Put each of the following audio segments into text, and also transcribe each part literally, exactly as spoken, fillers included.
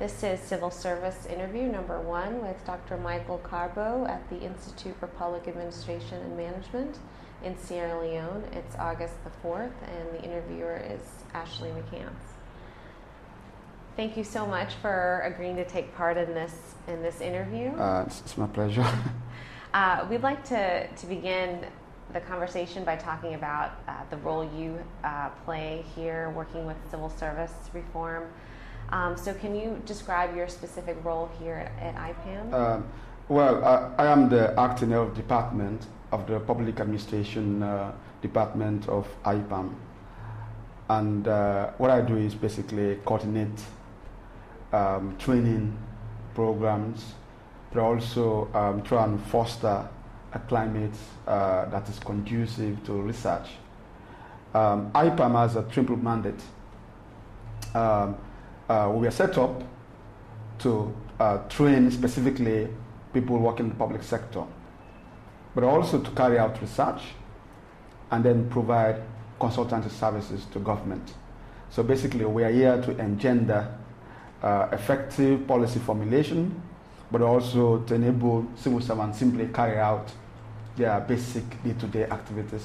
This is Civil Service interview number one with Doctor Michael Carbo at the Institute for Public Administration and Management in Sierra Leone. It's August the fourth, and the interviewer is Ashley McCants. Thank you so much for agreeing to take part in this in this interview. Uh, it's, it's my pleasure. uh, we'd like to, to begin the conversation by talking about uh, the role you uh, play here working with civil service reform. Um, so can you describe your specific role here at, at I PAM? Uh, well, I, I am the acting head of department of the Public Administration uh, Department of I PAM. And uh, what I do is basically coordinate um, training programs, but also um, try and foster a climate uh, that is conducive to research. Um, I PAM has a triple mandate. Um, Uh, we are set up to uh, train specifically people working in the public sector, but also to carry out research and then provide consultancy services to government. So basically we are here to engender uh, effective policy formulation, but also to enable civil servants simply carry out their basic day-to-day activities.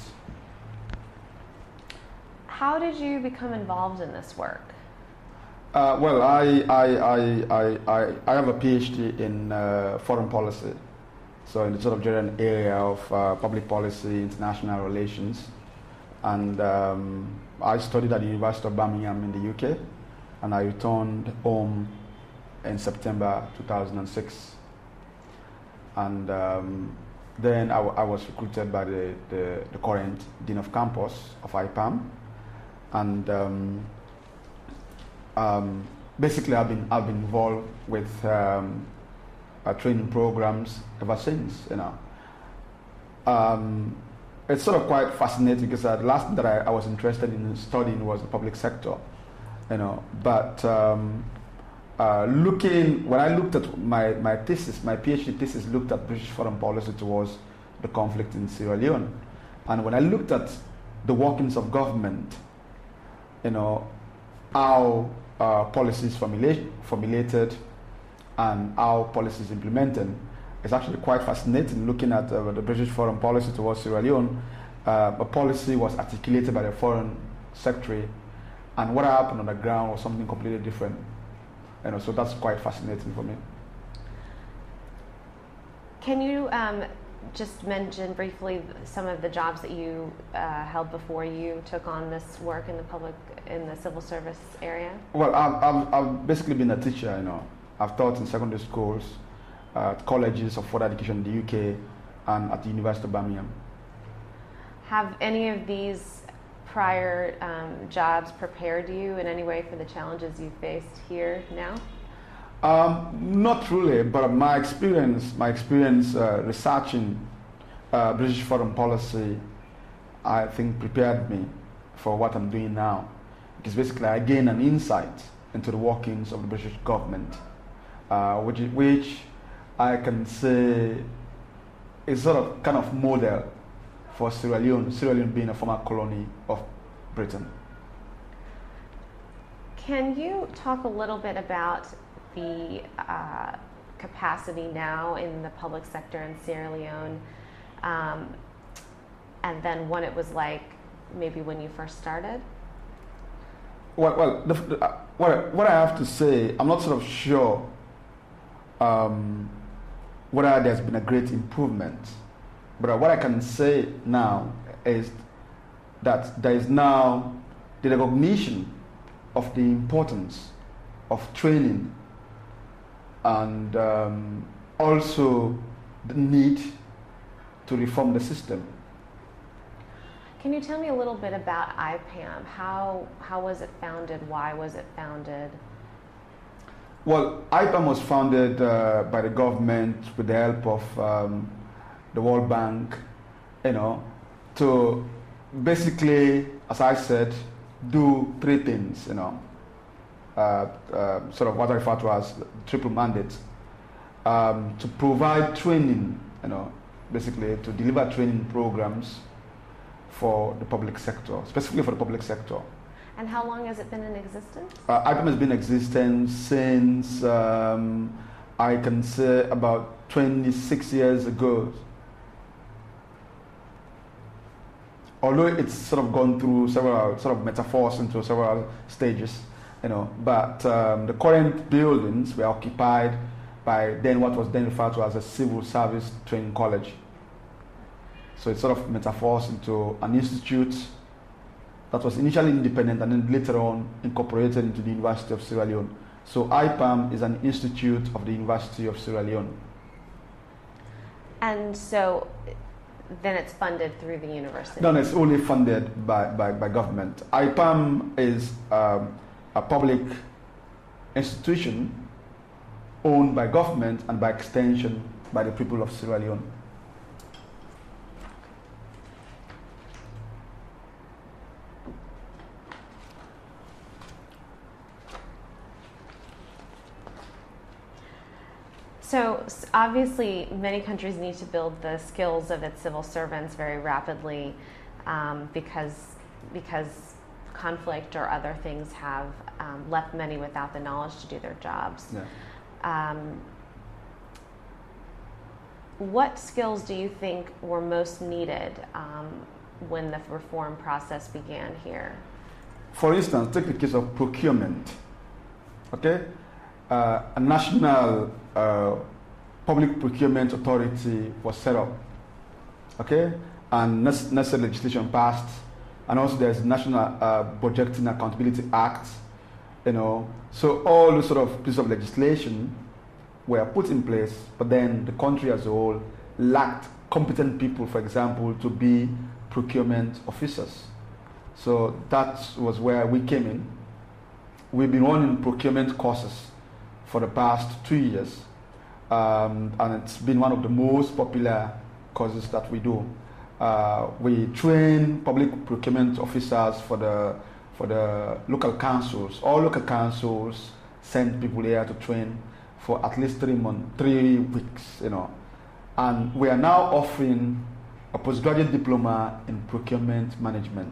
How did you become involved in this work? Uh, well, I, I, I, I, I, I have a PhD in uh, foreign policy, so in the sort of general area of uh, public policy, international relations, and um, I studied at the University of Birmingham in the U K, and I returned home in September two thousand six, and um, then I, w I was recruited by the, the, the current Dean of Campus of I PAM, and um, Um, basically, I've been I've been involved with um, uh, training programs ever since. You know, um, it's sort of quite fascinating because uh, the last thing that I, I was interested in studying was the public sector. You know, but um, uh, looking when I looked at my my thesis, my PhD thesis looked at British foreign policy towards the conflict in Sierra Leone, and when I looked at the workings of government, you know, how Uh, policies formulate, formulated and how policies implemented. It's actually quite fascinating looking at uh, the British foreign policy towards Sierra Leone. Uh, a policy was articulated by the foreign secretary, and what happened on the ground was something completely different. You know, so that's quite fascinating for me. Can you um, just mention briefly some of the jobs that you uh, held before you took on this work in the public, in the civil service area? Well, I've, I've, I've basically been a teacher, you know. I've taught in secondary schools, uh, colleges of further education in the U K, and at the University of Birmingham. Have any of these prior um, jobs prepared you in any way for the challenges you faced here now? Um, not really, but my experience, my experience uh, researching uh, British foreign policy, I think prepared me for what I'm doing now. Because basically I gained an insight into the workings of the British government, uh, which, which I can say is sort of kind of model for Sierra Leone, Sierra Leone being a former colony of Britain. Can you talk a little bit about the uh, capacity now in the public sector in Sierra Leone, um, and then what it was like maybe when you first started? Well, well the, the, uh, what, what I have to say, I'm not sort of sure um, whether there's been a great improvement, but uh, what I can say now is that there is now the recognition of the importance of training, and um, also the need to reform the system. Can you tell me a little bit about I PAM? How, how was it founded? Why was it founded? Well, I PAM was founded uh, by the government with the help of um, the World Bank, you know, to basically, as I said, do three things, you know. Uh, uh, sort of what I refer to as triple mandate, um, to provide training, you know, basically to deliver training programs for the public sector, specifically for the public sector. And how long has it been in existence? Uh, I P A M has been in existence since, um, I can say, about twenty-six years ago. Although it's sort of gone through several sort of metaphors into several stages, you know, but um, the current buildings were occupied by then what was then referred to as a civil service training college. So it's sort of metaphors into an institute that was initially independent and then later on incorporated into the University of Sierra Leone. So I P A M is an institute of the University of Sierra Leone. And so then it's funded through the university? No, no, it's only funded by, by, by government. I P A M is um, a public institution owned by government and by extension by the people of Sierra Leone. So obviously many countries need to build the skills of its civil servants very rapidly um, because, because conflict or other things have um, left many without the knowledge to do their jobs. Yeah. Um, what skills do you think were most needed um, when the reform process began here? For instance, take the case of procurement. Okay, uh, a national uh, public procurement authority was set up. Okay, and necessary legislation passed, and also there's National uh, Budgeting Accountability Act. You know, so all those sort of pieces of legislation were put in place, but then the country as a whole lacked competent people, for example, to be procurement officers. So that was where we came in. We've been running procurement courses for the past two years, um, and it's been one of the most popular courses that we do. Uh, we train public procurement officers for the for the local councils. All local councils send people here to train for at least three months, three weeks, you know. And we are now offering a postgraduate diploma in procurement management.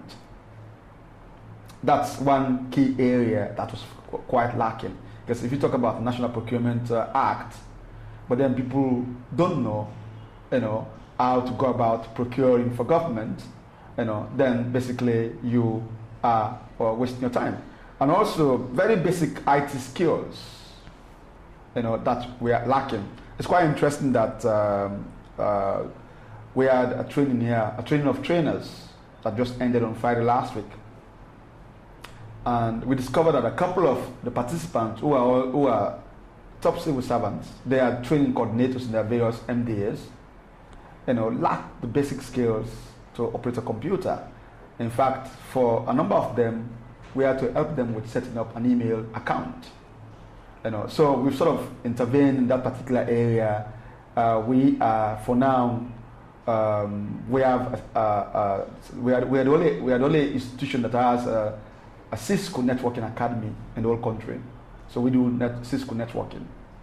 That's one key area that was qu quite lacking. Because if you talk about the National Procurement uh, Act, but then people don't know, you know, how to go about procuring for government, you know, then basically you are uh, wasting your time. And also very basic I T skills, you know, that we are lacking. It's quite interesting that um, uh, we had a training here, a training of trainers that just ended on Friday last week. And we discovered that a couple of the participants who are, all, who are top civil servants, they are training coordinators in their various M D As, you know, lack the basic skills to operate a computer. In fact, for a number of them, we had to help them with setting up an email account. You know, so we've sort of intervened in that particular area. Uh, we are, for now, um, we have uh, uh, we are we are the only we are the only institution that has a, a Cisco networking academy in the whole country. So we do net, Cisco networking.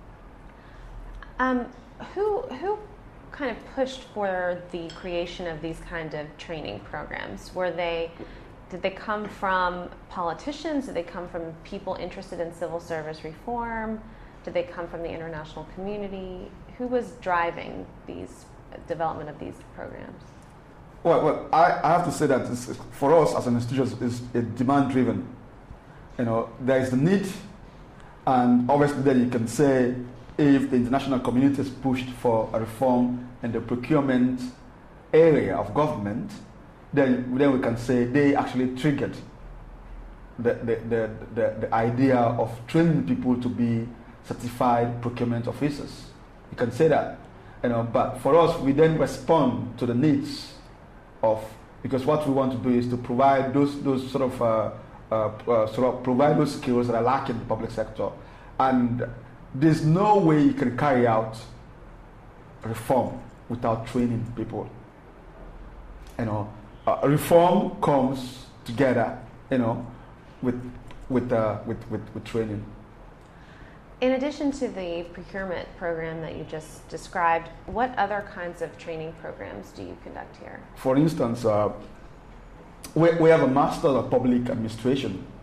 Um, who who kind of pushed for the creation of these kind of training programs? Were they Did they come from politicians? Did they come from people interested in civil service reform? Did they come from the international community? Who was driving these development of these programs? Well, well I, I have to say that this, for us as an institution, it's demand-driven. You know, there is the need, and obviously then you can say if the international community is pushed for a reform in the procurement area of government, then, then we can say they actually triggered the, the, the, the, the idea of training people to be certified procurement officers. You can say that. You know, but for us, we then respond to the needs of, because what we want to do is to provide those, those sort of, uh, uh, uh, sort of provide those skills that are lacking in the public sector. And there's no way you can carry out reform without training people. You know, Uh, reform comes together, you know, with with, uh, with with with training. In addition to the procurement program that you just described, what other kinds of training programs do you conduct here? For instance, uh, we we have a Master of Public Administration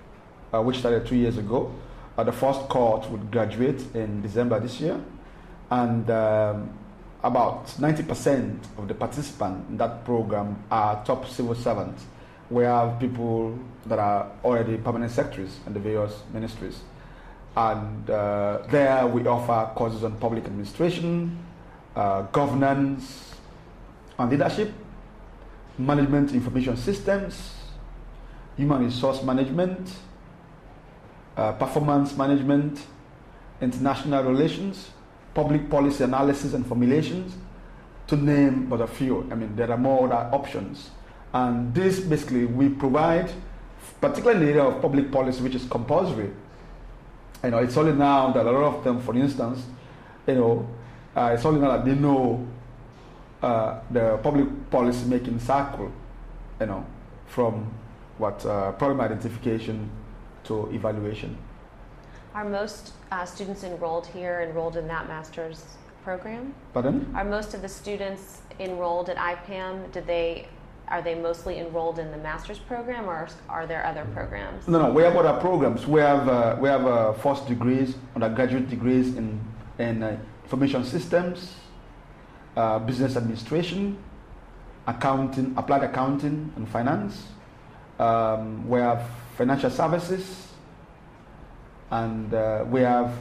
uh, which started two years ago. Uh, the first cohort would graduate in December this year, and um, about ninety percent of the participants in that program are top civil servants. We have people that are already permanent secretaries in the various ministries. And uh, there we offer courses on public administration, uh, governance and leadership, management information systems, human resource management, uh, performance management, international relations, public policy analysis and formulations, to name but a few. I mean, there are more other options. And this basically we provide, particularly in the area of public policy, which is compulsory. You know, it's only now that a lot of them, for instance, you know, uh, it's only now that they know uh, the public policy making circle, you know, from what uh, problem identification to evaluation. Are most uh, students enrolled here enrolled in that master's program? Pardon? Are most of the students enrolled at I P A M, did they, are they mostly enrolled in the master's program, or are there other programs? No, no, we have other programs. We have uh, we have uh, first degrees, undergraduate degrees in in uh, information systems, uh, business administration, accounting, applied accounting and finance. Um, we have financial services, and uh, we have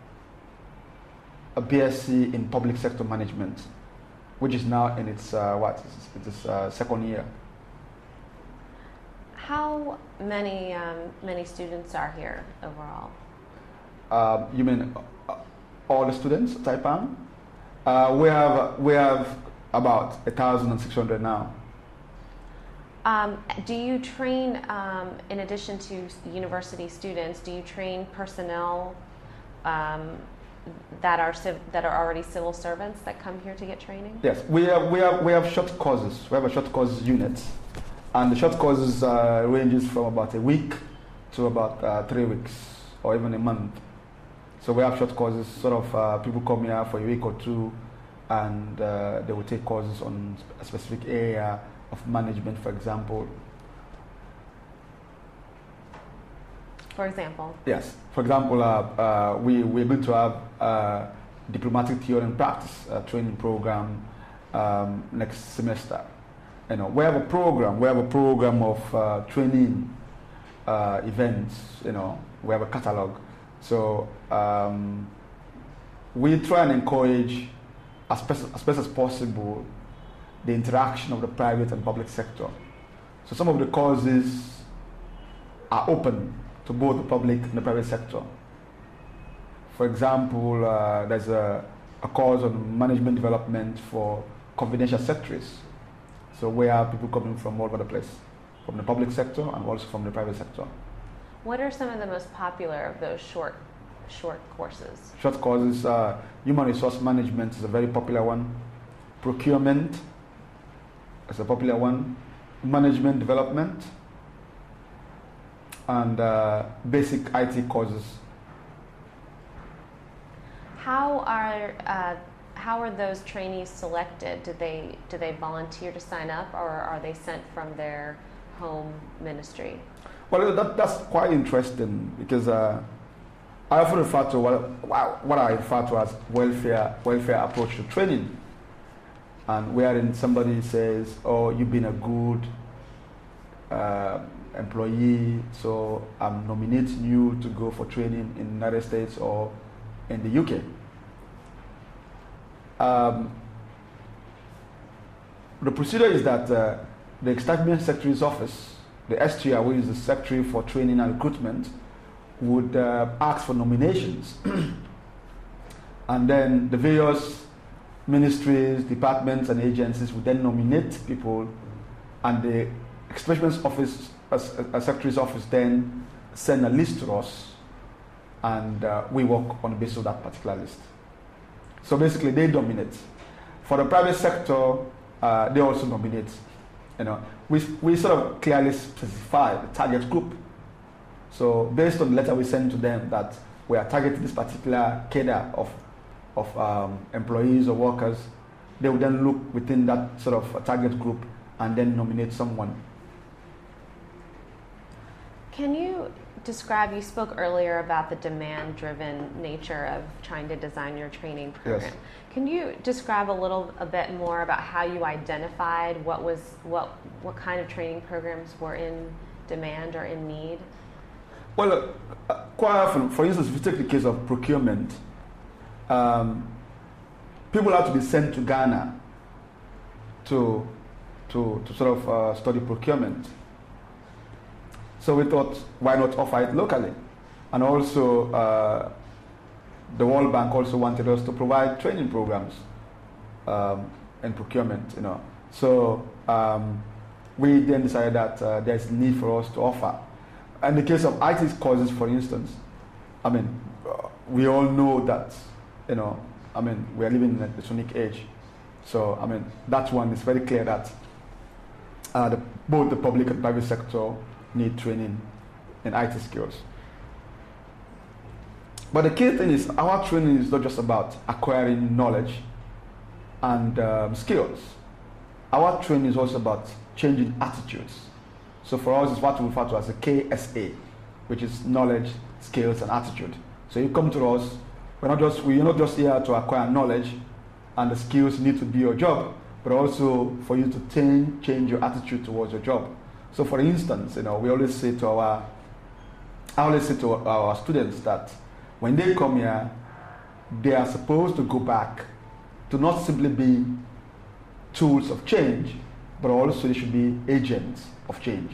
a B S c in public sector management, which is now in its uh, what? It's its uh, second year. How many um, many students are here overall? Uh, you mean uh, all the students at I P A M? Uh, we have we have about a thousand and six hundred now. Um, do you train, um, in addition to university students, do you train personnel um, that are civ- that are already civil servants that come here to get training? Yes, we have we have we have short courses. We have a short courses unit, and the short courses uh, ranges from about a week to about uh, three weeks or even a month. So we have short courses. Sort of uh, people come here for a week or two, and uh, they will take courses on a specific area of management, for example. For example? Yes. For example, uh, uh, we, we're going to have a diplomatic theory and practice uh, training program um, next semester. You know, we have a program, we have a program of uh, training uh, events, you know, we have a catalog. So um, we try and encourage as best, as best as possible the interaction of the private and public sector. So some of the courses are open to both the public and the private sector. For example, uh, there's a, a course on management development for confidential secretaries. So we have people coming from all over the place, from the public sector and also from the private sector. What are some of the most popular of those short, short courses? Short courses, uh, human resource management is a very popular one. Procurement is a popular one. Management development, and uh, basic I T courses. How are uh, how are those trainees selected? Do they do they volunteer to sign up, or are they sent from their home ministry? Well, that, that's quite interesting, because uh, I often refer to what, what I refer to as welfare welfare approach to training. And wherein somebody says, "Oh, you've been a good uh, employee, so I'm nominating you to go for training in the United States or in the U K." Um, the procedure is that uh, the Establishment Secretary's Office, the S T R, which is the Secretary for Training and Recruitment, would uh, ask for nominations, and then the various ministries, departments, and agencies would then nominate people, and the Establishment Office, uh, uh, Secretary's Office, then send a list to us, and uh, we work on the basis of that particular list. So basically, they nominate. For the private sector, uh, they also nominate. You know, we we sort of clearly specify the target group. So based on the letter we send to them that we are targeting this particular cadre of of um, employees or workers, they will then look within that sort of target group and then nominate someone. Can you describe, you spoke earlier about the demand-driven nature of trying to design your training program. Yes. Can you describe a little, a bit more about how you identified what was, what, what kind of training programs were in demand or in need? Well, uh, quite often, for instance, if you take the case of procurement, um, people have to be sent to Ghana to, to, to sort of uh, study procurement. So we thought, why not offer it locally? And also, uh, the World Bank also wanted us to provide training programs um, in procurement, you know. So um, we then decided that uh, there's a need for us to offer. In the case of I T courses, for instance, I mean, uh, we all know that, you know, I mean, we are living in a sonic age. So, I mean, that one is very clear that uh, the, both the public and private sector need training in I T skills. But the key thing is our training is not just about acquiring knowledge and um, skills. Our training is also about changing attitudes. So for us, it's what we refer to as a K S A, which is knowledge, skills, and attitude. So you come to us, we're not just, we're not just here to acquire knowledge and the skills need to be your job, but also for you to change, change your attitude towards your job. So for instance, you know, we always say to our, I always say to our students that when they come here, they are supposed to go back to not simply be tools of change, but also they should be agents of change.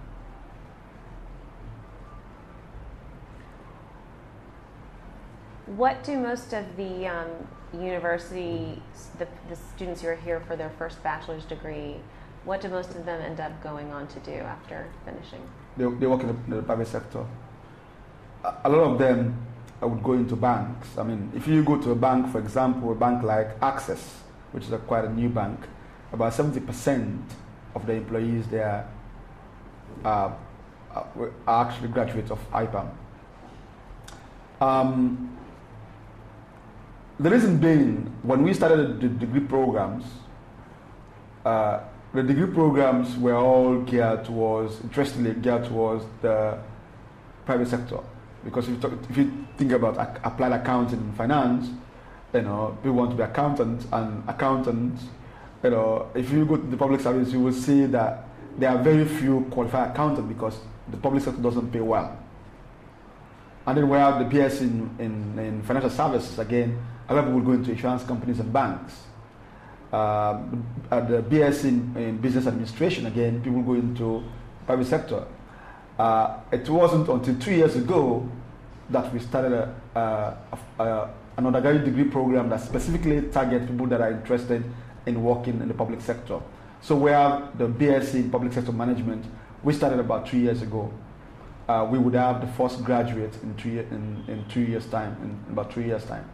What do most of the um, university, the, the students who are here for their first bachelor's degree, what do most of them end up going on to do after finishing? They, they work in the, in the private sector. A, a lot of them would go into banks. I mean, if you go to a bank, for example, a bank like Access, which is a quite a new bank, about seventy percent of the employees there uh, are actually graduates of I P A M. Um, the reason being, when we started the degree programs, uh, the degree programs were all geared towards, interestingly geared towards the private sector. Because if you, talk, if you think about ac- applied accounting and finance, you know, people want to be accountants, and accountants, you know, if you go to the public service, you will see that there are very few qualified accountants because the public sector doesn't pay well. And then we have the B S in, in, in financial services, again, a lot of people go into insurance companies and banks. Uh, the B S in, in business administration, again, people go into private sector. Uh, it wasn't until two years ago that we started a, a, a, an undergraduate degree program that specifically targets people that are interested in working in the public sector. So we have the B S c in Public Sector Management. We started about two years ago. Uh, we would have the first graduate in two, year, in, in two years' time, in about three years' time.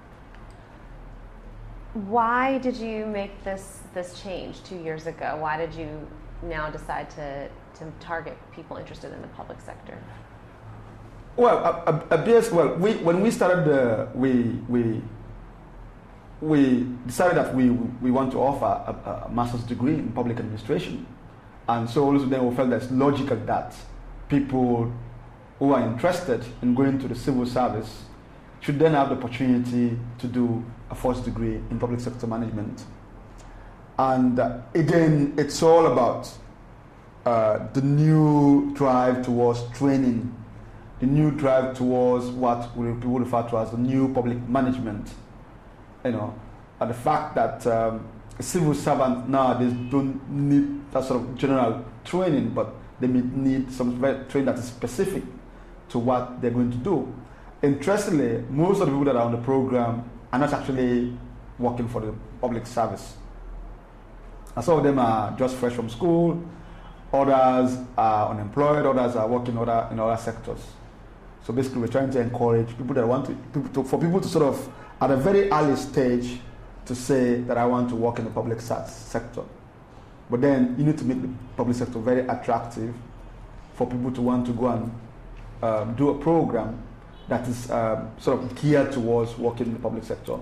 Why did you make this this change two years ago? Why did you now decide to, to target people interested in the public sector? Well, a, a, a B S, well, we, when we started, the, we, we, we decided that we, we want to offer a, a master's degree in public administration. And so also then we felt that it's logical that people who are interested in going to the civil service should then have the opportunity to do a first degree in public sector management. And uh, again, it's all about uh, the new drive towards training, the new drive towards what we people refer to as the new public management. You know, and the fact that um, a civil servant nowadays don't need that sort of general training, but they need some training that is specific to what they're going to do. Interestingly, most of the people that are on the program are not actually working for the public service. And some of them are just fresh from school, others are unemployed, others are working other, in other sectors. So basically we're trying to encourage people that want to, people to, for people to sort of, at a very early stage, to say that I want to work in the public sector. But then you need to make the public sector very attractive for people to want to go and um, do a program that is um, sort of geared towards working in the public sector.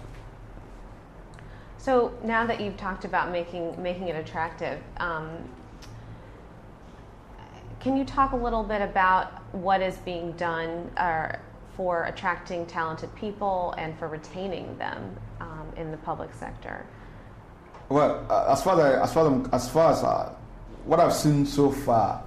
So now that you've talked about making making it attractive, um, can you talk a little bit about what is being done uh, for attracting talented people and for retaining them um, in the public sector? Well, uh, as far as as far as, as, far as uh, what I've seen so far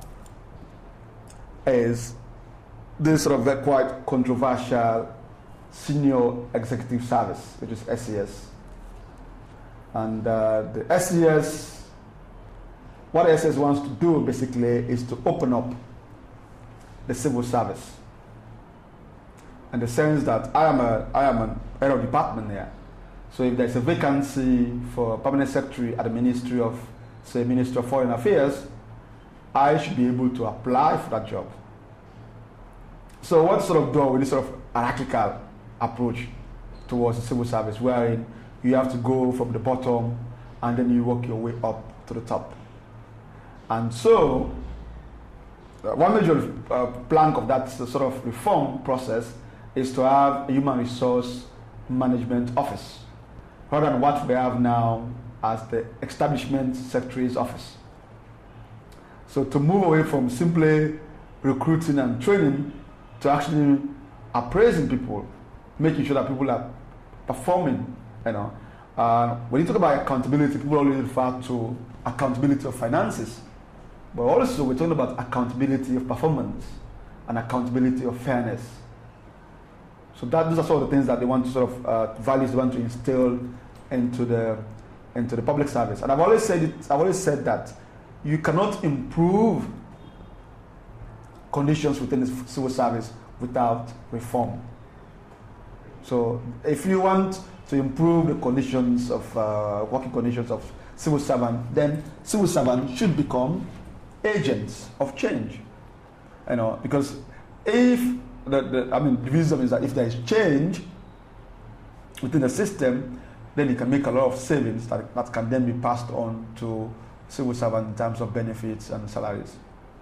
is this sort of quite controversial senior executive service, which is S E S. And uh, the S E S, what S E S wants to do basically is to open up the civil service, in the sense that I am a I am an head of department here. So if there's a vacancy for a permanent secretary at the Ministry of, say, Ministry of Foreign Affairs, I should be able to apply for that job. So what sort of do with this sort of hierarchical approach towards the civil service, wherein you have to go from the bottom and then you work your way up to the top. And so uh, one major uh, plank of that sort of reform process is to have a human resource management office, rather than what we have now as the establishment secretary's office. So to move away from simply recruiting and training to actually appraising people, making sure that people are performing, you know. Uh, when you talk about accountability, people always refer to accountability of finances, but also we're talking about accountability of performance and accountability of fairness. So that those are sort of the things that they want to sort of uh, values they want to instill into the into the public service. And I've always said it. I've always said that you cannot improve conditions within the civil service without reform. So if you want to improve the conditions of uh, working conditions of civil servants, then civil servants should become agents of change. You know, because if the, the I mean the wisdom is that if there is change within the system, then you can make a lot of savings that, that can then be passed on to civil servants in terms of benefits and salaries.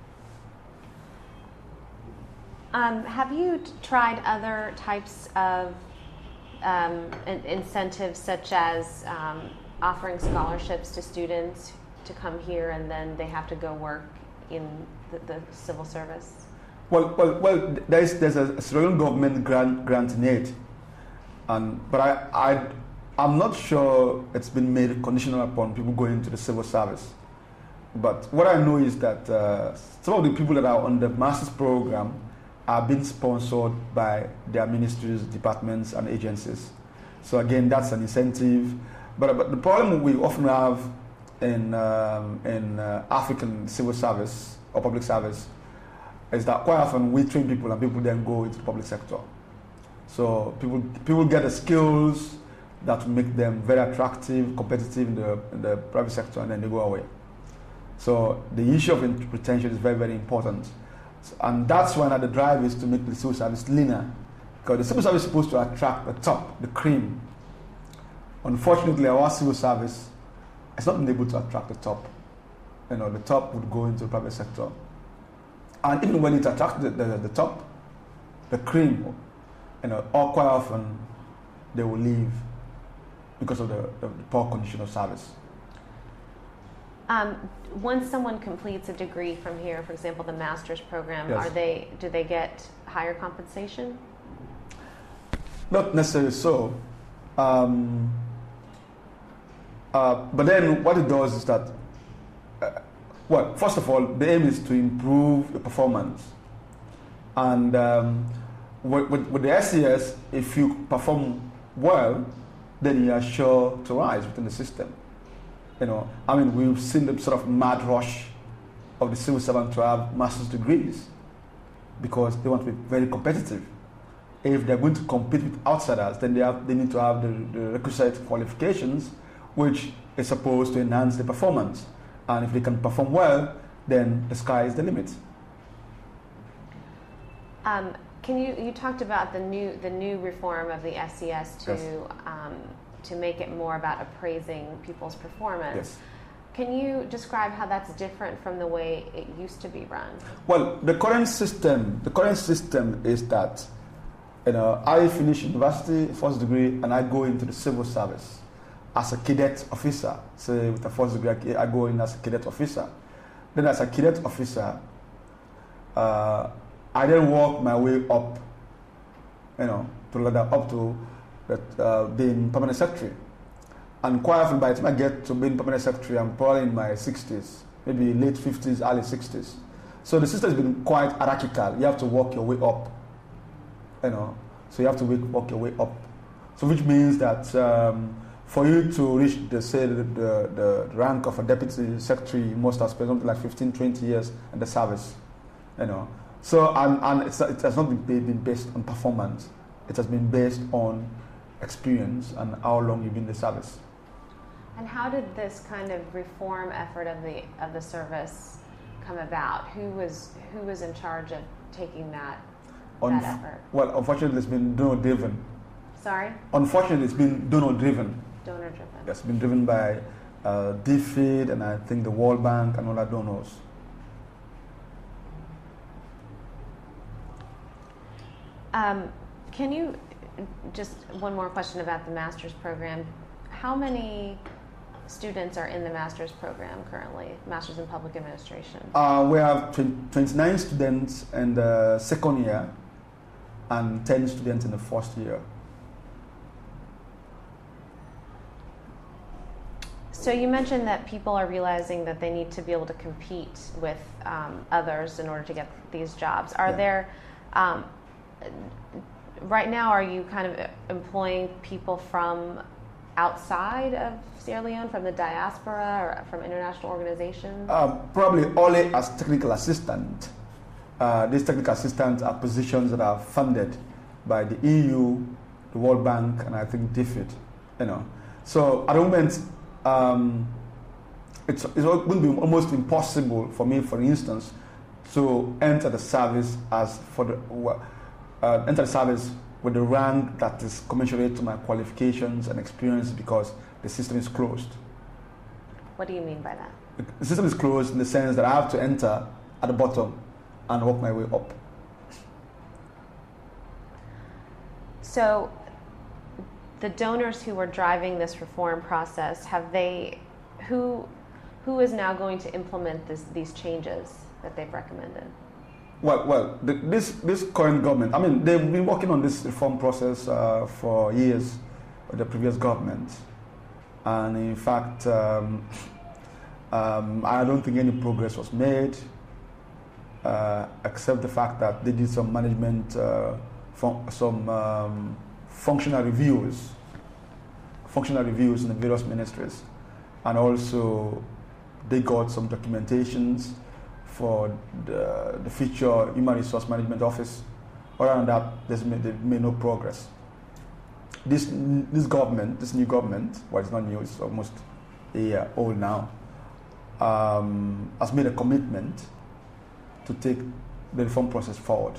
Um, have you t- tried other types of um, in- incentives, such as um, offering scholarships to students to come here and then they have to go work in the, the civil service? Well, well, well. There's there's a Australian government grant grant in aid, and but I I I'm not sure it's been made conditional upon people going into the civil service. But what I know is that uh, some of the people that are on the master's program are being sponsored by their ministries, departments, and agencies. So again, that's an incentive. But, but the problem we often have in um, in uh, African civil service or public service is that quite often we train people and people then go into the public sector. So people people get the skills that make them very attractive, competitive in the, in the private sector, and then they go away. So the issue of retention is very, very important. And that's why the drive is to make the civil service leaner. Because the civil service is supposed to attract the top, the cream. Unfortunately, our civil service has not been able to attract the top. You know, the top would go into the private sector. And even when it attracts the, the, the top, the cream, you know, all quite often they will leave because of the, the, the poor condition of service. Um, once someone completes a degree from here, for example, the master's program, yes. are they do they get higher compensation? Not necessarily so. Um, uh, but then what it does is that, uh, well, first of all, the aim is to improve the performance. And um, with, with, with the S E S, if you perform well, then you are sure to rise within the system. You know, I mean, we've seen the sort of mad rush of the civil servant to have master's degrees because they want to be very competitive. If they're going to compete with outsiders, then they have they need to have the, the requisite qualifications, which is supposed to enhance the performance. And if they can perform well, then the sky is the limit. Um, can you you talked about the new the new reform of the S E S to Yes. um, to make it more about appraising people's performance. Yes. Can you describe how that's different from the way it used to be run? Well, the current system, the current system is that, you know, I finish university, first degree, and I go into the civil service as a cadet officer. Say with a first degree, I go in as a cadet officer. Then as a cadet officer, uh, I then work my way up, you know, to ladder up to that, uh, being permanent secretary. And quite often, by the time I get to being permanent secretary, I'm probably in my sixties, maybe late fifties, early sixties. So the system has been quite hierarchical. You have to work your way up, you know. So you have to work your way up. So which means that um, for you to reach the say the, the, the rank of a deputy secretary, you must have spent something like fifteen, twenty years in the service, you know. So and, and it's, it has not been, been based on performance. It has been based on experience and how long you've been in the service. And how did this kind of reform effort of the of the service come about? Who was who was in charge of taking that Unf- that effort? Well, unfortunately, it's been donor driven. Sorry? Unfortunately, it's been donor driven. Donor driven. It's been driven by uh, D F I D and I think the World Bank and other donors. Um, can you just one more question about the master's program? How many students are in the master's program currently, master's in public administration? Uh, we have twenty-nine students in the second year and ten students in the first year. So you mentioned that people are realizing that they need to be able to compete with um, others in order to get these jobs. Are Yeah. there, um, right now, are you kind of employing people from outside of Sierra Leone, from the diaspora or from international organizations? Uh, probably only as technical assistant. Uh, these technical assistants are positions that are funded by the E U, the World Bank, and I think D F I D. You know, so at the moment, um, it's it's going to be almost impossible for me, for instance, to enter the service as for the uh, enter the service with the rank that is commensurate to my qualifications and experience because the system is closed. What do you mean by that? The system is closed in the sense that I have to enter at the bottom and work my way up. So the donors who are driving this reform process, have they, who, who is now going to implement this, these changes that they've recommended? Well, well, the, this this current government, I mean, they've been working on this reform process uh, for years with the previous government. And in fact, um, um, I don't think any progress was made, uh, except the fact that they did some management, uh, fun- some um, functional reviews, functional reviews in the various ministries. And also, they got some documentations for the, the future Human Resource Management Office. Other than that, there's made, they've made no progress. This this government, this new government, well, it's not new, it's almost a year old now, um, has made a commitment to take the reform process forward.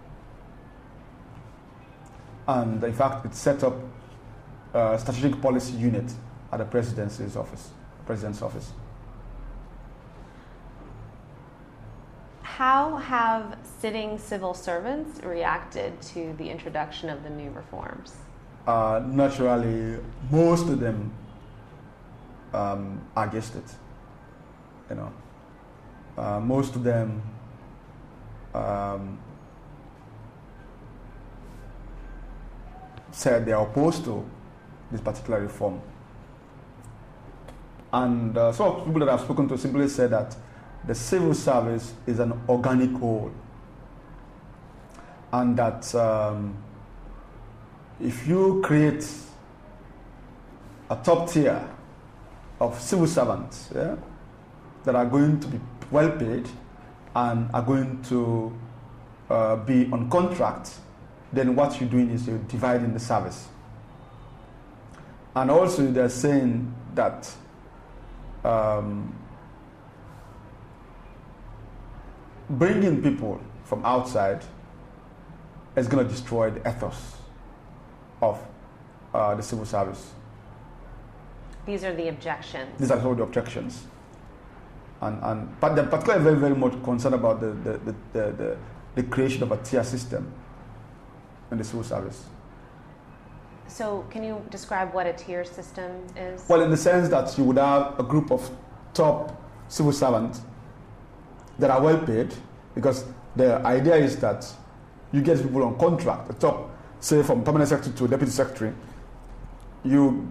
And in fact, it set up a strategic policy unit at the presidency's office, president's office. How have sitting civil servants reacted to the introduction of the new reforms? Uh, naturally, most of them um, are against it. You know, uh, most of them um, said they are opposed to this particular reform. And uh, some of the people that I've spoken to simply said that the civil service is an organic whole, and that um, if you create a top tier of civil servants, yeah, that are going to be well paid and are going to uh, be on contract, then what you're doing is you're dividing the service. And also they're saying that um, bringing people from outside is going to destroy the ethos of uh, the civil service. These are the objections. These are all the objections. And, and but they're particularly very, very much concerned about the, the, the, the, the, the creation of a tier system in the civil service. So can you describe what a tier system is? Well, in the sense that you would have a group of top civil servants that are well paid, because the idea is that you get people on contract, the top, say from permanent secretary to deputy secretary, you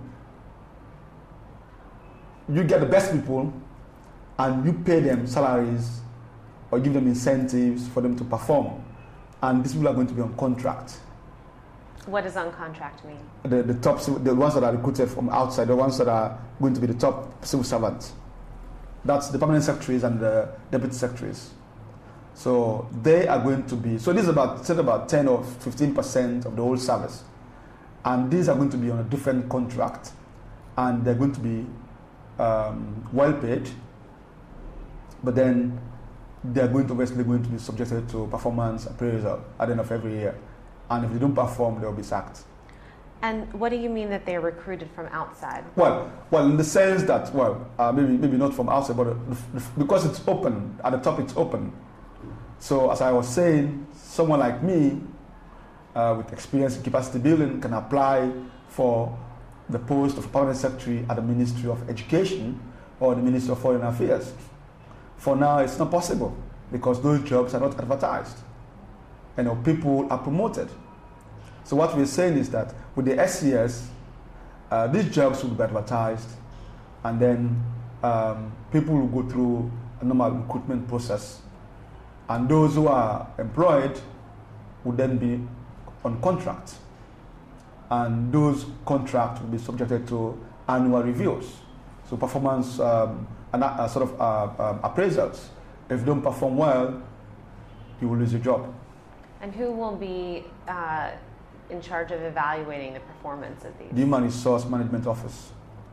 you get the best people and you pay them salaries or give them incentives for them to perform. And these people are going to be on contract. What does on contract mean? The, the top, the ones that are recruited from outside, the ones that are going to be the top civil servants. That's the permanent secretaries and the deputy secretaries. So they are going to be, so this is about, say about ten or fifteen percent of the whole service. And these are going to be on a different contract. And they're going to be um, well paid. But then they're going to obviously going to be subjected to performance appraisal at the end of every year. And if they don't perform, they'll be sacked. And what do you mean that they're recruited from outside? Well, well, in the sense that, well, uh, maybe maybe not from outside, but because it's open, at the top it's open. So as I was saying, someone like me, uh, with experience in capacity building, can apply for the post of permanent secretary at the Ministry of Education or the Ministry of Foreign Affairs. For now, it's not possible because those jobs are not advertised. You know, people are promoted. So what we're saying is that with the S C S, uh, these jobs will be advertised, and then um, people will go through a normal recruitment process, and those who are employed would then be on contract, and those contracts will be subjected to annual reviews, so performance um, and uh, sort of uh, um, appraisals. If you don't perform well, you will lose your job. And who will be uh, in charge of evaluating the performance of these? The Human Resource Management Office.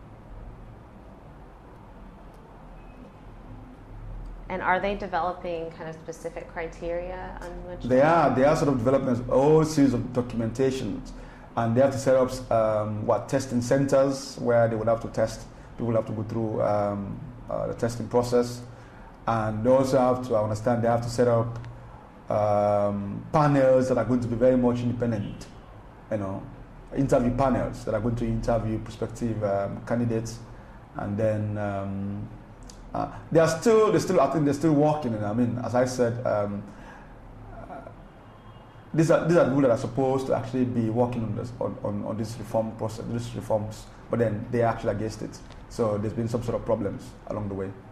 And are they developing kind of specific criteria on which? They are. They are sort of developing a whole series of documentations, and they have to set up um, what testing centers where they would have to test. People have to go through um, uh, the testing process, and they also have to. I understand they have to set up um, panels that are going to be very much independent. You know, interview panels that are going to interview prospective um, candidates, and then um, uh, they are still, they still, I think they're still working. I mean, as I said, um, uh, these are these are people that are supposed to actually be working on this on, on, on this reform process, these reforms, but then they are actually against it. So there's been some sort of problems along the way.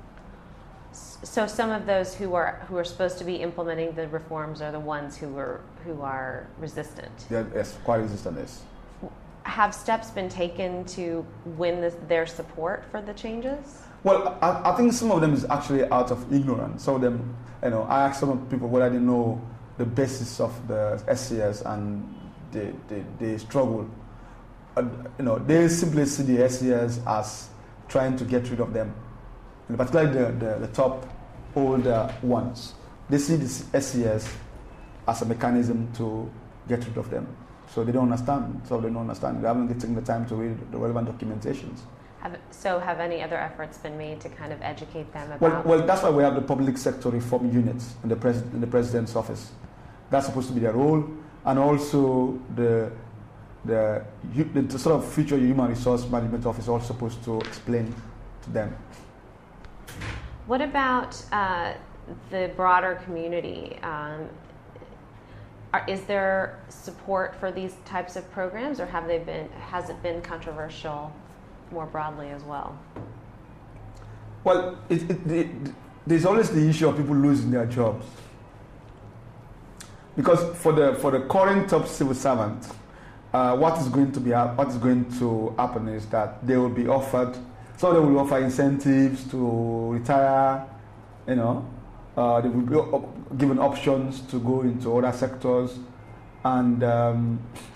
So some of those who are who are supposed to be implementing the reforms are the ones who are who are resistant. Yeah, yes, quite resistant. Yes. Have steps been taken to win this, their support for the changes? Well, I, I think some of them is actually out of ignorance. Some of them, you know, I asked some of people whether they know the basis of the S C S, and they they, they struggle. Uh, you know, they simply see the S C S as trying to get rid of them. Particularly the, the, the top older ones, they see this S C S as a mechanism to get rid of them. So they don't understand. So they don't understand. They haven't taken the time to read the relevant documentations. Have, so have any other efforts been made to kind of educate them about? Well, well, that's why we have the public sector reform units in the, pres- in the president's office. That's supposed to be their role, and also the the, the, the sort of future human resource management office also supposed to explain to them. What about uh, the broader community? Um, are, is there support for these types of programs, or have they been? Has it been controversial more broadly as well? Well, it, it, it, there's always the issue of people losing their jobs, because for the for the current top civil servant, uh, what is going to be what is going to happen is that they will be offered. So they will offer incentives to retire, you know, uh, they will be op- given options to go into other sectors, and um,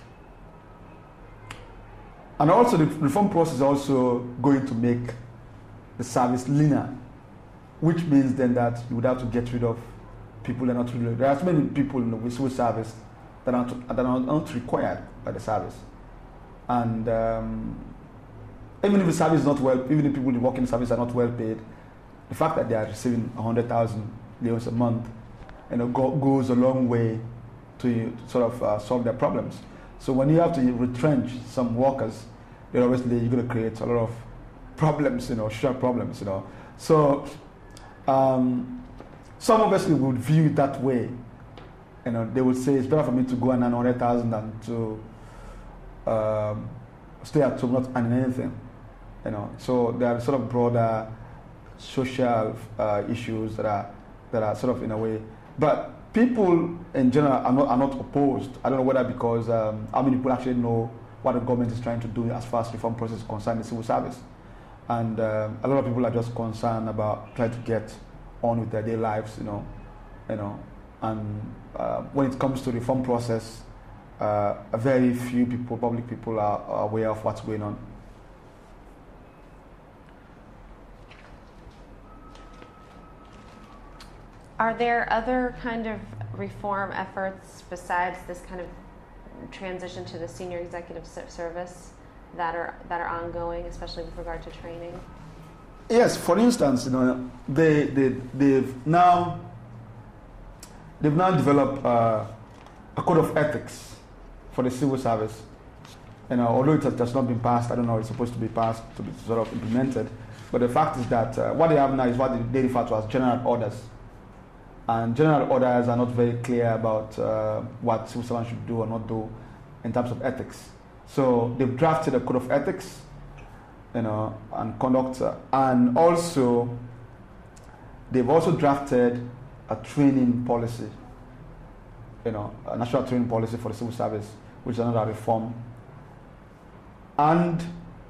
and also the reform process is also going to make the service leaner, which means then that you would have to get rid of people that are not really. There are so many people in the civil service that are not, that are not required by the service, and. Um, Even if the service is not well, even if people who work in the service are not well paid, the fact that they are receiving one hundred thousand leos a month, you know, go, goes a long way to, to sort of uh, solve their problems. So when you have to retrench some workers, then obviously you're going to create a lot of problems, you know, social problems, you know. So, um, some obviously would view it that way. You know, they would say it's better for me to go and earn one hundred thousand than to um, stay at home not earning anything. You know, so there are sort of broader social uh, issues that are that are sort of in a way, but people in general are not are not opposed. I don't know whether because um, how many people actually know what the government is trying to do as far as reform process is concerned in civil service, and um, a lot of people are just concerned about trying to get on with their daily lives. You know, you know, and uh, when it comes to the reform process, uh, very few people, public people, are, are aware of what's going on. Are there other kind of reform efforts besides this kind of transition to the senior executive service that are that are ongoing, especially with regard to training? Yes, for instance, you know, they they they've now they've now developed uh, a code of ethics for the civil service. You know, although it has just not been passed, I don't know, it's supposed to be passed to be sort of implemented. But the fact is that uh, what they have now is what they refer to as general orders. And general orders are not very clear about uh, what civil servants should do or not do in terms of ethics. So they've drafted a code of ethics, you know, and conduct, uh, and also they've also drafted a training policy, you know, a national training policy for the civil service, which is another reform. And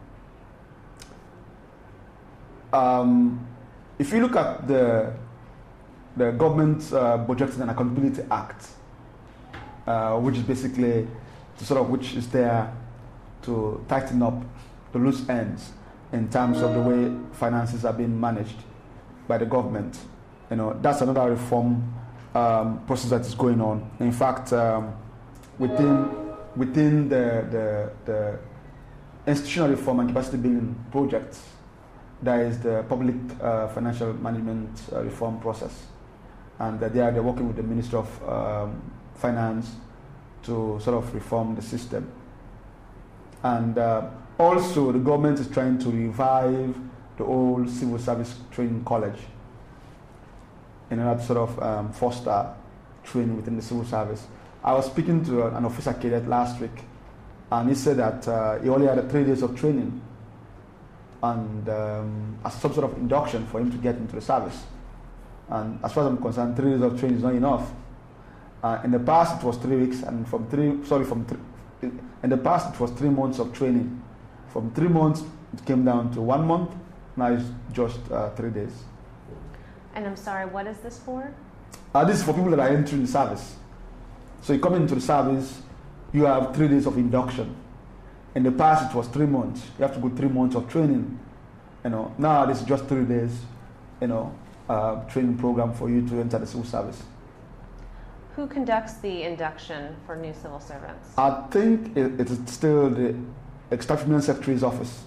um, if you look at the the Government uh, Budgeting and Accountability Act, uh, which is basically to sort of which is there to tighten up the loose ends in terms of the way finances are being managed by the government. You know, that's another reform um, process that is going on. In fact, um, within within the, the the institutional reform and capacity building projects, there is the public uh, financial management uh, reform process. And uh, they are they're working with the Ministry of um, Finance to sort of reform the system. And uh, also the government is trying to revive the old civil service training college in order to sort of um, foster training within the civil service. I was speaking to an officer cadet last week, and he said that uh, he only had three days of training and um, as some sort of induction for him to get into the service. And as far as I'm concerned, three days of training is not enough. Uh, in the past, it was three weeks, and from three, sorry, from three, in the past, it was three months of training. From three months, it came down to one month. Now it's just uh, three days. And I'm sorry, what is this for? Uh, this is for people that are entering the service. So you come into the service, you have three days of induction. In the past, it was three months. You have to go three months of training. You know, now this is just three days. You know. Uh, training program for you to enter the civil service. Who conducts the induction for new civil servants? I think it, it is still the Extraction Secretary's office.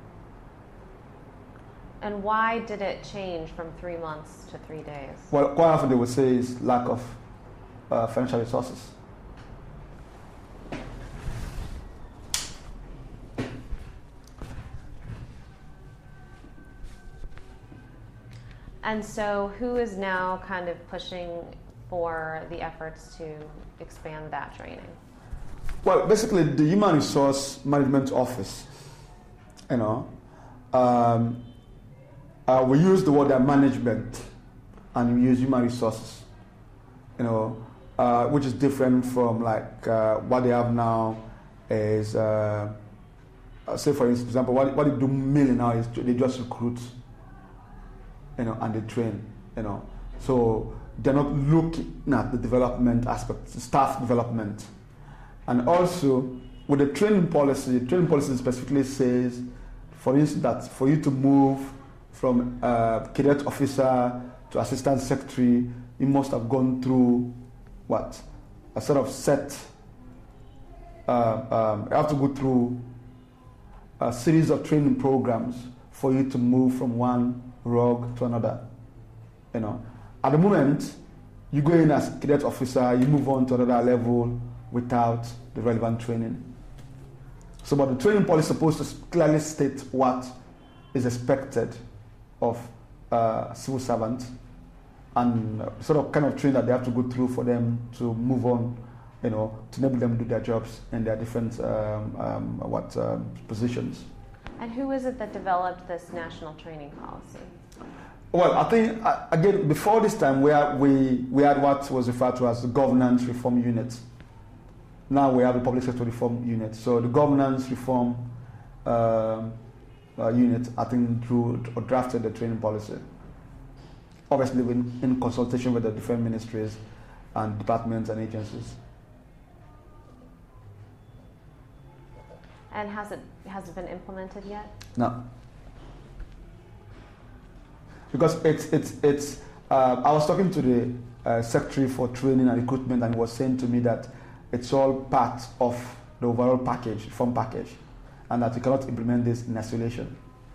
And why did it change from three months to three days? Well, quite often they would say it's lack of uh, financial resources. And so who is now kind of pushing for the efforts to expand that training? Well, basically the Human Resource Management Office, you know, um, uh, we use the word management and we use human resources, you know, uh, which is different from like uh, what they have now is, uh, say for example, what, what they do mainly now is they just recruit, you know, and they train, you know. So they're not looking at the development aspect, staff development. And also, with the training policy, the training policy specifically says, for instance, that for you to move from uh, cadet officer to assistant secretary, you must have gone through what? A sort of set, uh, um, you have to go through a series of training programs for you to move from one rug to another. You know, at the moment, you go in as cadet officer, you move on to another level without the relevant training. So, but the training policy is supposed to clearly state what is expected of uh, civil servants, and sort of kind of training that they have to go through for them to move on, you know, to enable them to do their jobs in their different um, um, what um, positions. And who is it that developed this national training policy? Well, I think uh, again before this time we had, we we had what was referred to as the governance reform unit. Now we have the public sector reform unit. So the governance reform um, uh, unit, I think, drew or drafted the training policy. Obviously, in, in consultation with the different ministries and departments and agencies. And has it has it been implemented yet? No. Because it's it's it's. Uh, I was talking to the uh, Secretary for Training and Recruitment, and he was saying to me that it's all part of the overall package, reform package, and that you cannot implement this in isolation.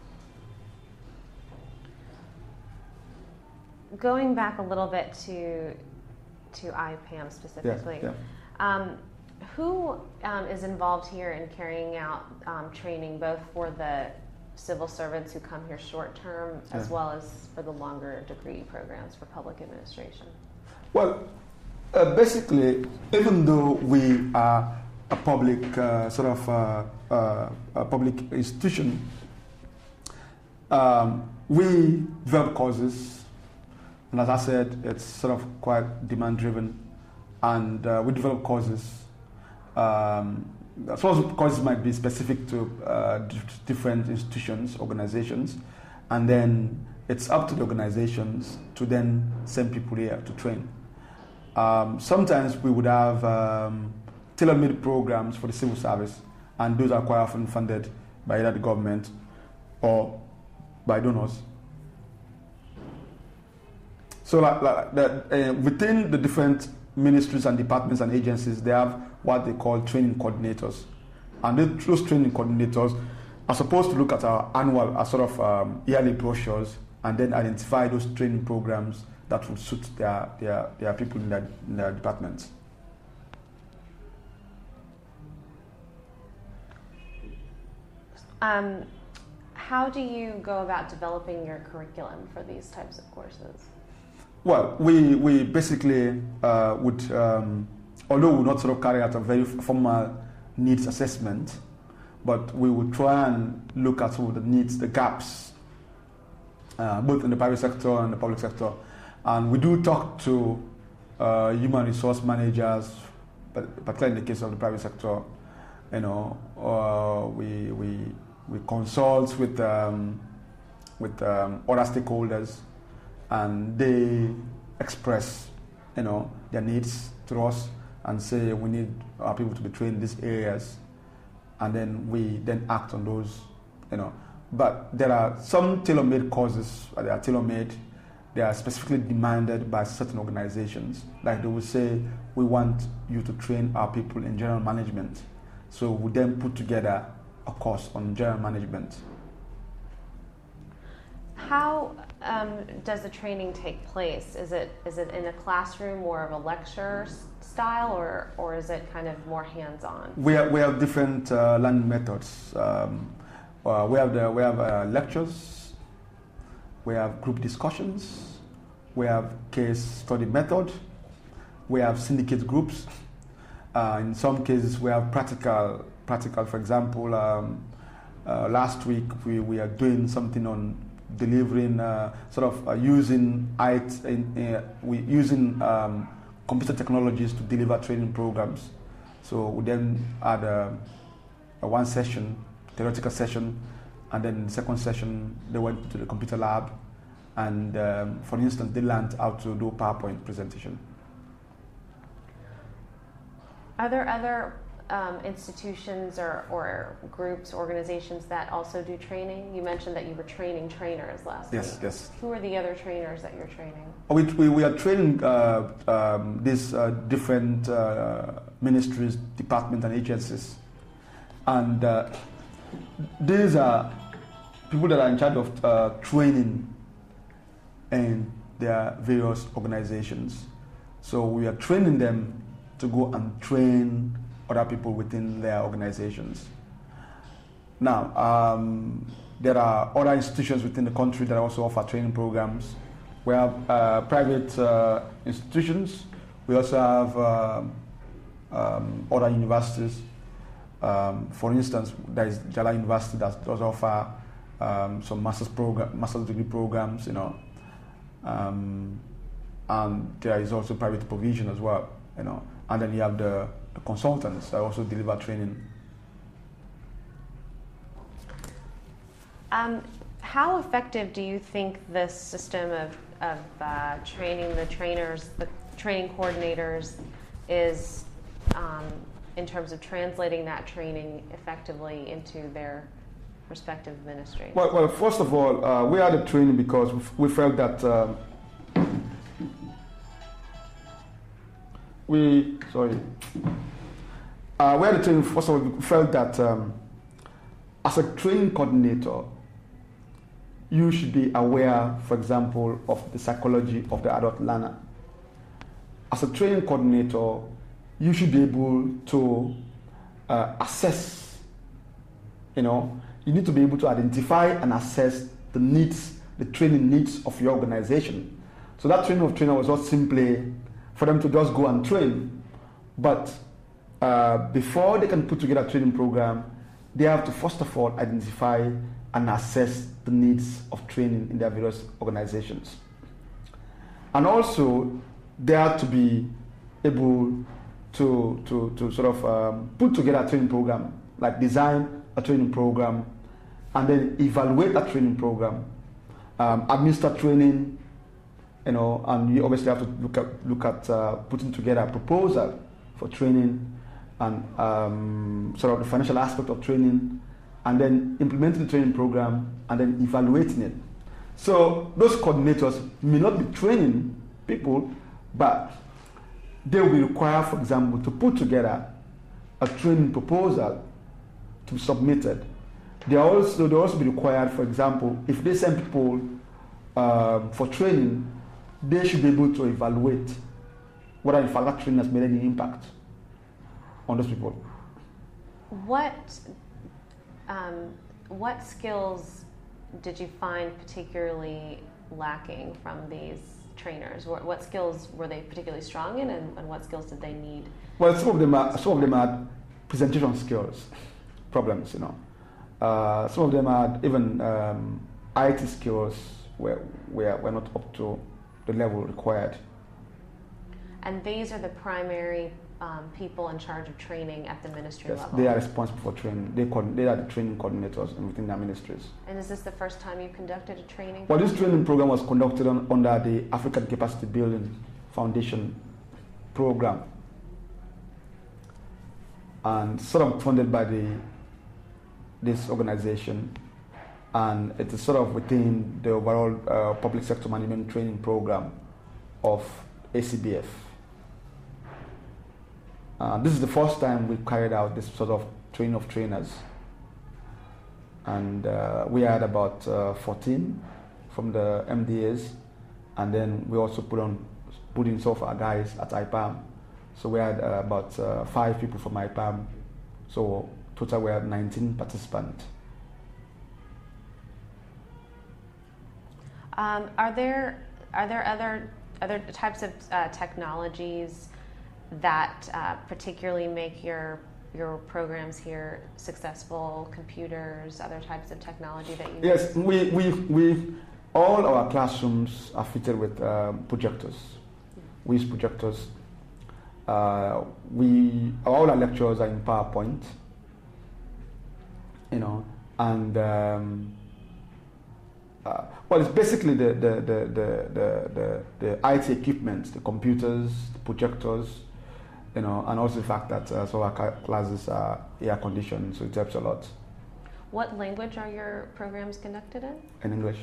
Going back a little bit to to I P A M specifically, yeah, yeah. Um, who um, is involved here in carrying out um, training both for the civil servants who come here short term yeah. as well as for the longer degree programs for public administration? Well, uh, basically, even though we are a public uh, sort of uh, uh, a public institution, um, we develop courses, and as I said, it's sort of quite demand driven, and uh, we develop courses. Um, Some courses might be specific to uh, d- different institutions, organizations, and then it's up to the organizations to then send people here to train. Um, sometimes we would have um, tailor-made programs for the civil service, and those are quite often funded by either the government or by donors. So like, like that, uh, within the different ministries and departments and agencies, they have what they call training coordinators. And those training coordinators are supposed to look at our annual, our sort of um, yearly brochures, and then identify those training programs that will suit their, their, their people in their, in their departments. Um, how do you go about developing your curriculum for these types of courses? Well, we, we basically uh, would, um, although we would not sort of carry out a very formal needs assessment, but we would try and look at some of the needs, the gaps, uh, both in the private sector and the public sector. And we do talk to uh, human resource managers, but particularly in the case of the private sector, you know, uh, we, we, we consult with, um, with um, other stakeholders, and they express, you know, their needs to us and say we need our people to be trained in these areas, and then we then act on those, you know. But there are some tailor-made courses. They are tailor-made. They are specifically demanded by certain organizations. Like they will say, we want you to train our people in general management. So we then put together a course on general management. How um, does the training take place? Is it is it in a classroom, more of a lecture style, or or is it kind of more hands-on? We have we have different uh, learning methods. Um, uh, we have the we have uh, lectures. We have group discussions. We have case study method. We have syndicate groups. Uh, in some cases, we have practical practical. For example, um, uh, last week we, we are doing something on delivering, uh, sort of uh, using it in, uh, we using um, computer technologies to deliver training programs. So we then had a, a one session, theoretical session, and then the second session they went to the computer lab, and um, for instance they learned how to do PowerPoint presentation. Are there other Um, institutions or, or groups, organizations that also do training? You mentioned that you were training trainers last yes, week. Yes, yes. Who are the other trainers that you're training? We, we, we are training uh, um, these uh, different uh, ministries, departments, and agencies. And uh, these are people that are in charge of uh, training in their various organizations. So we are training them to go and train other people within their organizations. Now, um, there are other institutions within the country that also offer training programs, We have uh, private uh, institutions. We also have uh, um, other universities. Um, for instance, there is Jala University that does offer um, some master's program, master's degree programs, you know, um, and there is also private provision as well, you know, and then you have the, the consultants that also deliver training. Um, how effective do you think this system of, of uh, training the trainers, the training coordinators, is um, in terms of translating that training effectively into their respective ministries? Well, well first of all, uh, we had the training because we felt that um, we, sorry, uh, we had the training, first of all, we felt that um, as a training coordinator, you should be aware, for example, of the psychology of the adult learner. As a training coordinator, you should be able to uh, assess, you know, you need to be able to identify and assess the needs, the training needs of your organization. So that training of trainer was not simply for them to just go and train, but uh, before they can put together a training program, they have to first of all identify and assess the needs of training in their various organizations. And also, they have to be able to, to, to sort of um, put together a training program, like design a training program, and then evaluate that training program, um, administer training, you know, and you obviously have to look at, look at uh, putting together a proposal for training and um, sort of the financial aspect of training, and then implementing the training program and then evaluating it. So those coordinators may not be training people, but they will be required, for example, to put together a training proposal to be submitted. They are also they also be required, for example, if they send people uh, for training, they should be able to evaluate whether in fact that training has made any impact on those people. What um, what skills did you find particularly lacking from these trainers? What, what skills were they particularly strong in, and, and what skills did they need? Well, some of them are some of them had presentation skills problems, you know. Uh, some of them had even um, I T skills were were were not up to the level required. And these are the primary um, people in charge of training at the ministry Yes, level? they are responsible for training. They, co- they are the training coordinators within their ministries. And is this the first time you conducted a training? Well, this training program was conducted on, under the African Capacity Building Foundation program, and sort of funded by the this organization, and it is sort of within the overall uh, public sector management training program of A C B F. Uh, this is the first time we carried out this sort of training of trainers, and uh, we had about uh, fourteen from the M D As, and then we also put on put in some of our guys at I PAM. So we had uh, about uh, five people from I PAM. So total we had nineteen participants. Um, are there are there other other types of uh, technologies that uh, particularly make your your programs here successful? Computers, other types of technology that you Yes, use? we we we all our classrooms are fitted with um, projectors. We use projectors. Uh, we all our lectures are in PowerPoint. You know, and um, uh, well, it's basically the the the the the, the, the I T equipment, the computers, the projectors, you know, and also the fact that uh, some of our classes are air conditioned, so it helps a lot. What language are your programs conducted in? In English.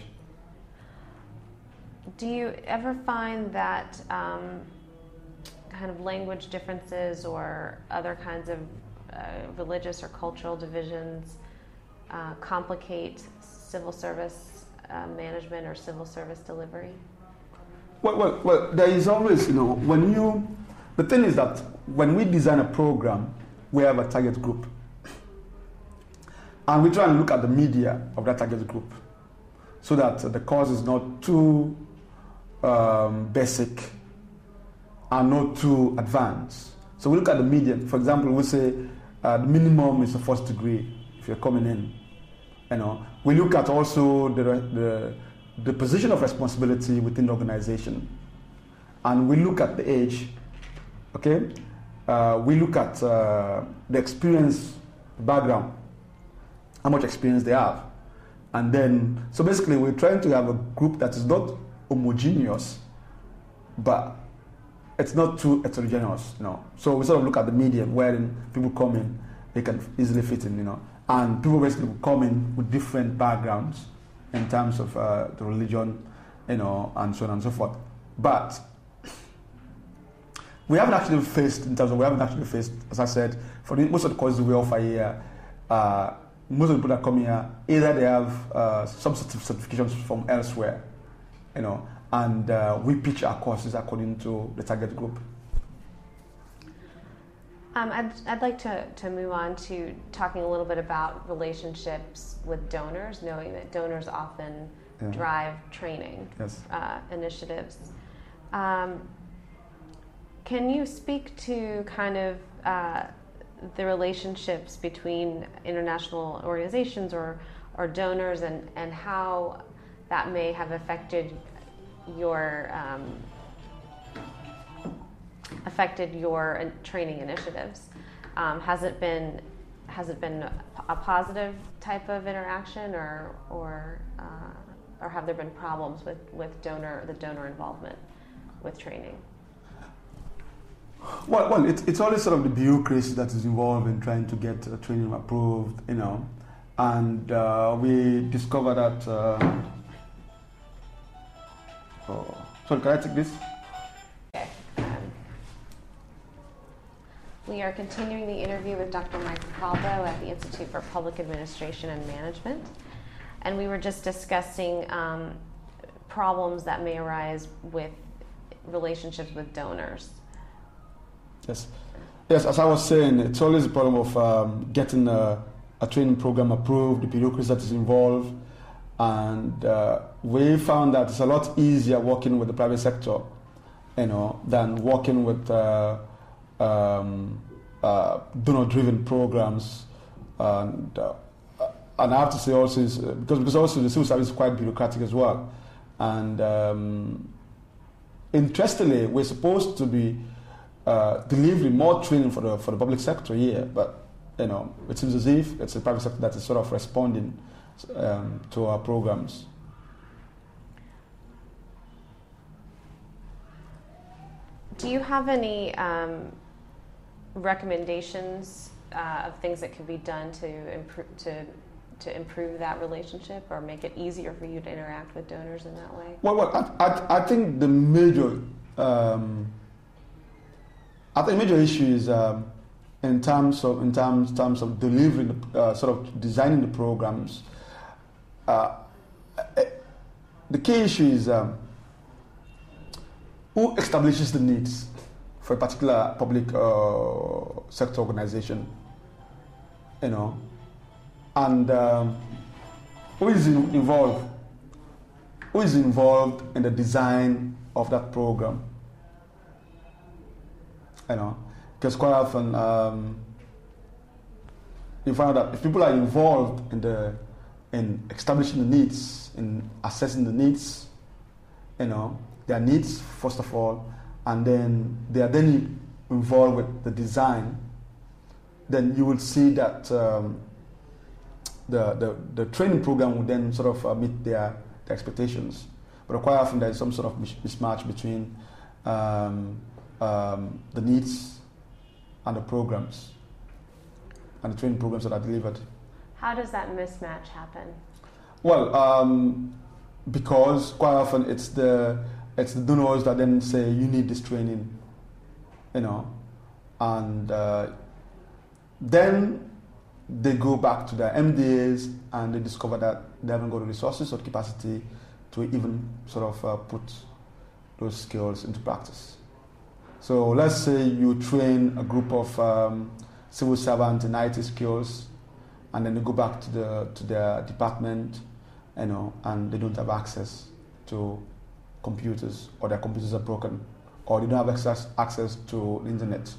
Do you ever find that um, kind of language differences or other kinds of uh, religious or cultural divisions uh, complicate civil service uh, management or civil service delivery? Well, well, well, there is always, you know, when you, the thing is that when we design a program, we have a target group. And we try and look at the media of that target group so that the course is not too um, basic and not too advanced. So we look at the median. For example, we say uh, the minimum is a first degree if you're coming in. You know, we look at also the, the the position of responsibility within the organization, and we look at the age. Okay, uh, we look at uh, the experience, background, how much experience they have, and then so basically we're trying to have a group that is not homogeneous, but it's not too heterogeneous, you know. So we sort of look at the median wherein people come in, they can easily fit in, you know. And people basically come in with different backgrounds in terms of uh, the religion, you know, and so on and so forth. But we haven't actually faced, in terms of, we haven't actually faced, as I said, for the, most of the courses we offer here, uh, most of the people that come here, either they have uh, some sort of certifications from elsewhere, you know, and uh, we pitch our courses according to the target group. Um, I'd, I'd like to, to move on to talking a little bit about relationships with donors, knowing that donors often yeah. drive training yes. uh, initiatives. Um, can you speak to kind of uh, the relationships between international organizations or, or donors and, and how that may have affected your um, affected your training initiatives? Um, has it been has it been a positive type of interaction, or or uh, or have there been problems with, with donor the donor involvement with training? Well, well, it's it's always sort of the bureaucracy that is involved in trying to get uh, training approved, you know, and uh, we discovered that. Uh, oh, sorry, can I take this? Okay. Um, we are continuing the interview with Doctor Michael Calvo at the Institute for Public Administration and Management, and we were just discussing um, problems that may arise with relationships with donors. Yes, yes. As I was saying, it's always a problem of um, getting a, a training program approved, the bureaucracy that is involved, and uh, we found that it's a lot easier working with the private sector, you know, than working with uh, um, uh, donor-driven programs. And uh, and I have to say also, is, because because also the civil service is quite bureaucratic as well, and um, interestingly, we're supposed to be Uh, delivering more training for the for the public sector here, but you know it seems as if it's the private sector that is sort of responding um, to our programs. Do you have any um, recommendations uh, of things that can be done to improve to to improve that relationship or make it easier for you to interact with donors in that way? Well, well, I I, I think the major um, I think the major issue is um, in terms of in terms terms of delivering, the, uh, sort of designing the programs. Uh, the key issue is um, who establishes the needs for a particular public uh, sector organization, you know, and um, who is in, involved, who is involved in the design of that program. You know, because quite often um, you find out that if people are involved in the in establishing the needs, in assessing the needs, you know, their needs first of all, and then they are then involved with the design, then you will see that um, the, the the training program will then sort of uh, meet their, their expectations. But quite often there is some sort of mismatch between um, Um, the needs and the programs and the training programs that are delivered. How does that mismatch happen? Well, um, because quite often it's the it's the donors that then say you need this training, you know, and uh, then they go back to their M D As and they discover that they haven't got the resources or the capacity to even sort of uh, put those skills into practice. So let's say you train a group of um, civil servants in I T skills, and then they go back to the to their department, you know, and they don't have access to computers, or their computers are broken, or they don't have access, access to the internet.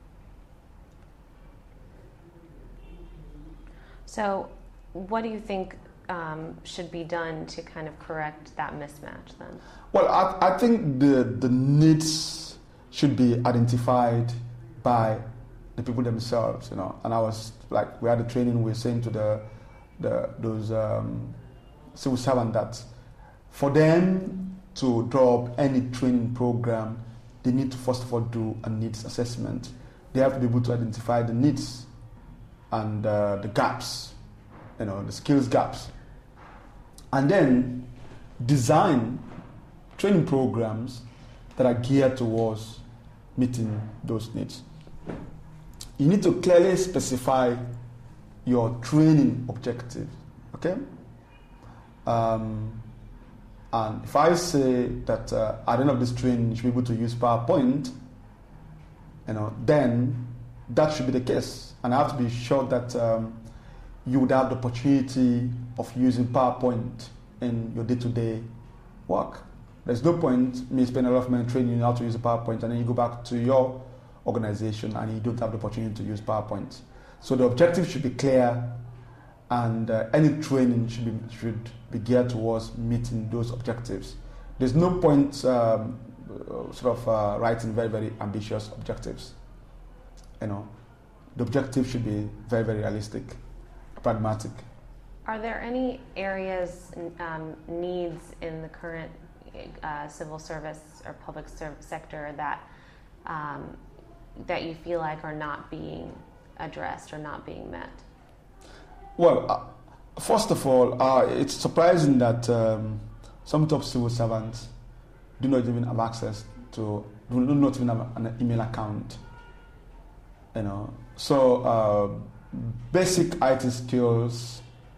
So what do you think um, should be done to kind of correct that mismatch then? Well, I, I think the, the needs should be identified by the people themselves, you know. And I was like, we had a training, we were saying to the, the those um, civil servants that for them to draw up any training program, they need to first of all do a needs assessment. They have to be able to identify the needs and uh, the gaps, you know, the skills gaps, and then design training programs that are geared towards meeting those needs. You need to clearly specify your training objective, okay? Um, and if I say that uh, at the end of this training you should be able to use PowerPoint, you know, then that should be the case. And I have to be sure that um, you would have the opportunity of using PowerPoint in your day-to-day work. There's no point me spending a lot of money training you how to use a PowerPoint and then you go back to your organization and you don't have the opportunity to use PowerPoint. So the objective should be clear, and uh, any training should be should be geared towards meeting those objectives. There's no point um, sort of uh, writing very very ambitious objectives. You know, the objective should be very very realistic, pragmatic. Are there any areas, um, needs in the current uh, civil service or public service sector that um, that you feel like are not being addressed or not being met? Well, uh, first of all, uh, it's surprising that um, some top civil servants do not even have access to, do not even have an email account. You know, so uh, basic I T skills.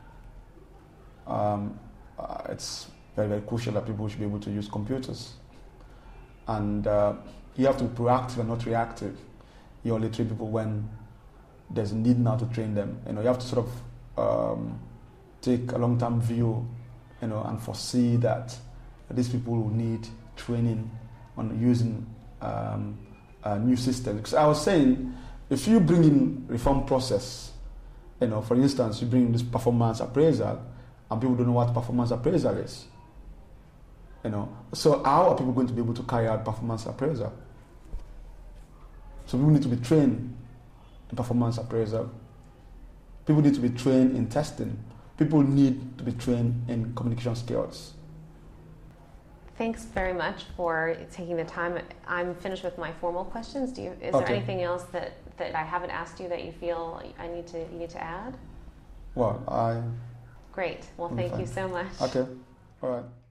Um, uh, it's very very crucial that people should be able to use computers, and uh, you have to be proactive and not reactive. You only train people when there's a need now to train them. You know, you have to sort of um, take a long-term view, you know, and foresee that these people will need training on using um, uh, new systems. Because I was saying, if you bring in reform process, you know, for instance, you bring in this performance appraisal, and people don't know what performance appraisal is, you know, so how are people going to be able to carry out performance appraisal? So people need to be trained in performance appraisal. People need to be trained in testing. People need to be trained in communication skills. Thanks very much for taking the time. I'm finished with my formal questions. Do you, is Okay. there anything else that, that I haven't asked you that you feel I need to you need to add? Well, I... Great. Well, I'm thank fine. you so much. Okay. All right.